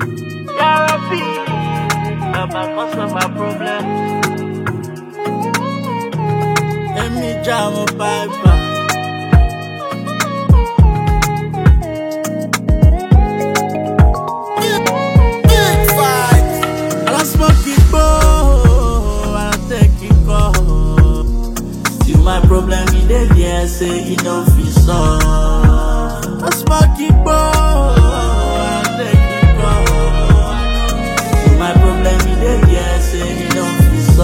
Therapy, I'm a cause of my problem. Let me jam a piper. My problem is that they say you don't feel so. I smoke it, boy. I take it, boy. My problem is that they say you don't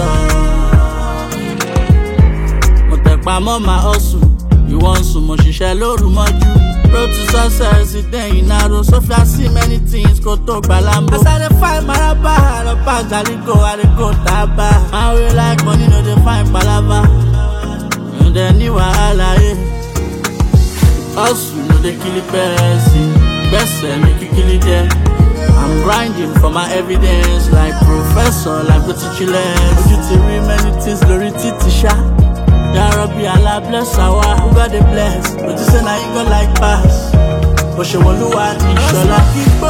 feel so. But take my mama hustle. You want so much, she shall load you. Road to success, it then you narrow. So if I see many things, go talk balambo. As I find my rabba, I don't pass, I go taba. I will like money, no they find palava. Then you are alive. Hustle, no they kill the person. Best make you kill it them. I'm grinding for my evidence. Like professor, like go to chile. You to read many things, glory Tisha. Yarabi, Allah bless our. Who got the bless? But you say now you go like pass. But she won't do what you